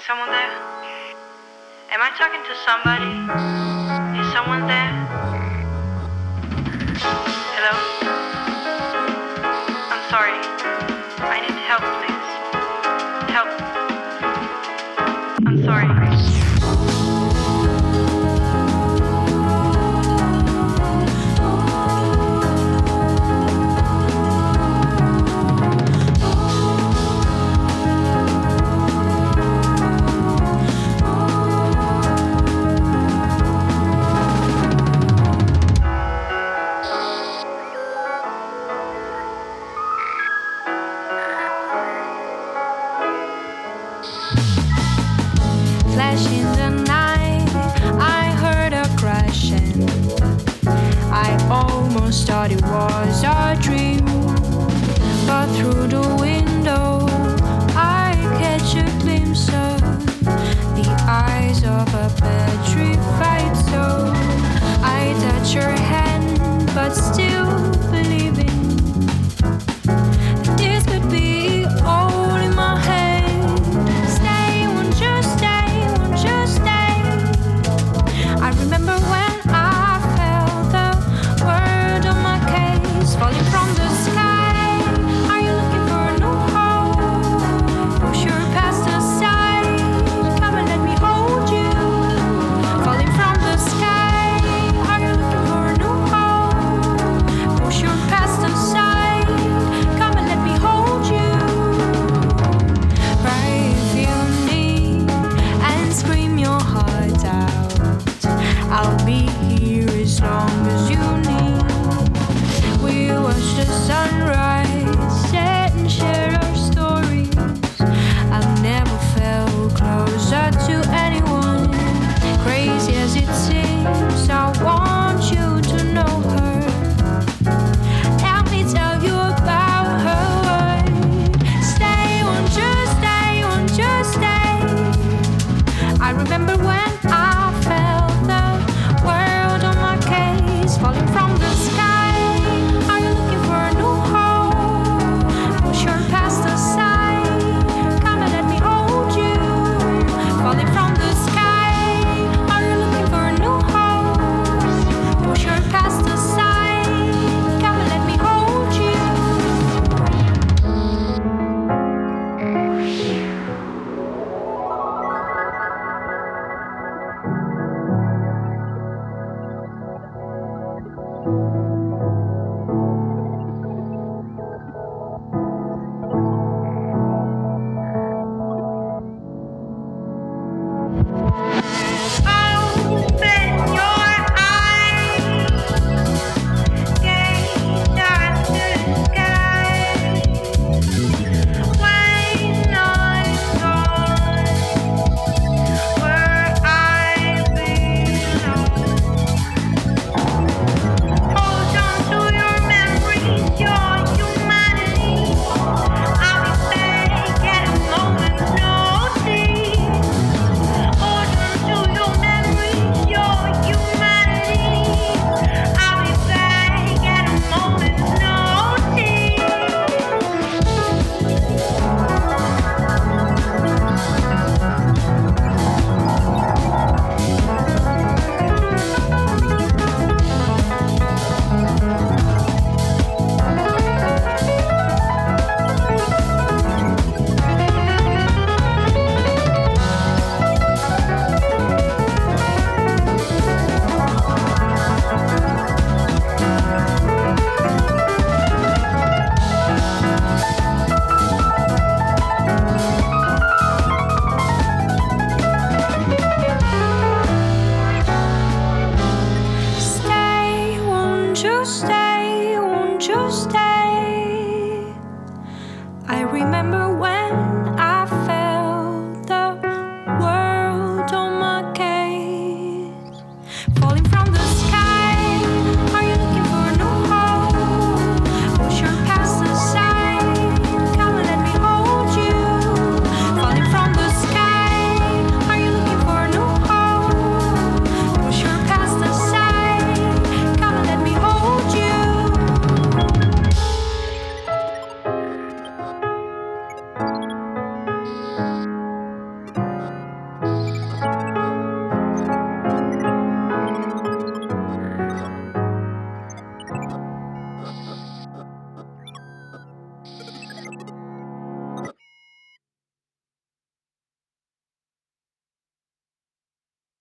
someone there? Am I talking to somebody? Is someone there? Hello? I'm sorry. I need help, please. Help. I'm sorry. Flash in the night, I heard a crashing. I almost thought it was a dream, but through the window I catch a glimpse of the eyes of a petrified soul. I touch your hand, but still believing that this could be all in my head. I remember when I felt the word on my case falling from the sky. Are you looking for